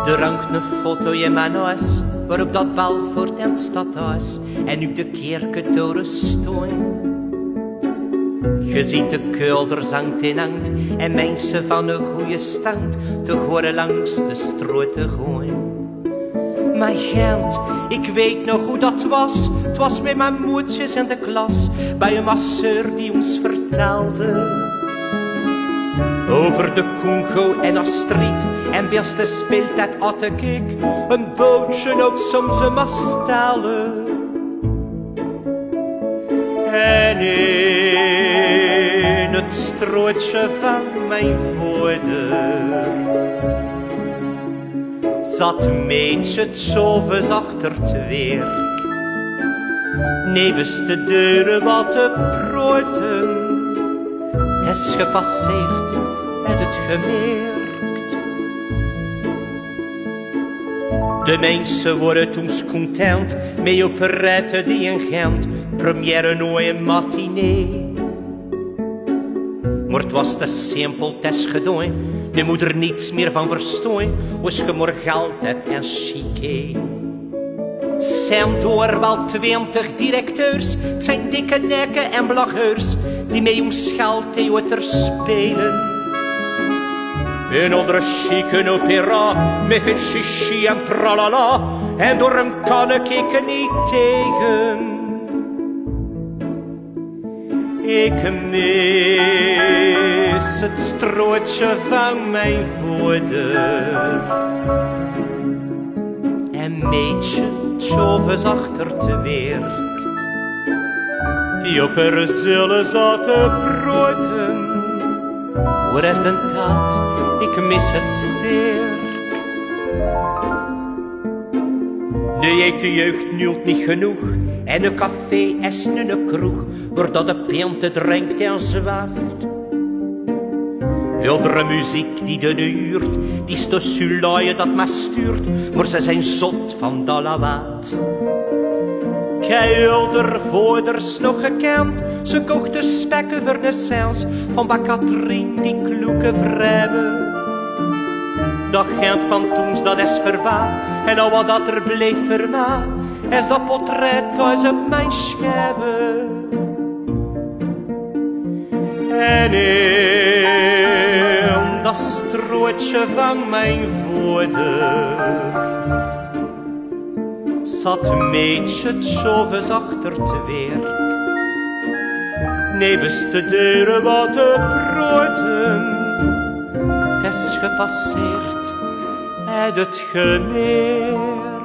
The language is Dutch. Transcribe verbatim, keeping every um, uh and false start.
Er hangt een foto in mijn huis, waarop dat Belfort en Stadhuis en nu de kerkentoren stoen. Je ziet de kuilders hangt en hangt en mensen van een goede stand te horen langs de stroot te gooien. Maar Gent, ik weet nog hoe dat was. Het was met mijn moedjes in de klas, bij een masseur die ons vertelde over de Congo en Astrid. En beste speeltijd had ik een bootje of soms een mastelle. En in het strootje van mijn voeder zat meetje Tjovens achter het werk. Nevens de deuren wat te broten. Het is gepasseerd, het het gemerkt. De mensen worden toen content met operette die in Gent, première nooit een matinee. Maar het was te simpel, het is gedaan. Je moet er niets meer van verstaan, als je maar geld hebt en chique. Zijn door wel twintig directeurs, het zijn dikke nekken en blagueurs, die mee om geld theater spelen. Een andere chique opera, met veel chichi en tralala, en door hem kan ik ik niet tegen. Ik mis het strootje van mijn voeder. En meetje Tjovens achter het werk, die op haar zullen zaten broten. Waar is de taat, ik mis het sterk. Nu heeft de jeugd nu niet genoeg, en een café is nu een kroeg, waar dat de pinte drinkt en zwacht. Heldere muziek die de huurt, die is de sulaaien dat maar stuurt, maar ze zijn zot van dat lawaad. Keilder voorders nog gekend, ze kochten spekken voor de sens van Bakatrien die kloeke vrijden. Dat Gent van toens, dat is verwaar, en al wat dat er bleef verma, is dat portret thuis op mijn schijven. En in dat strootje van mijn voeder zat meetje Tjovens achter het werk. Nevens de deuren wat te broten. Het is gepasseerd uit het gemerkt.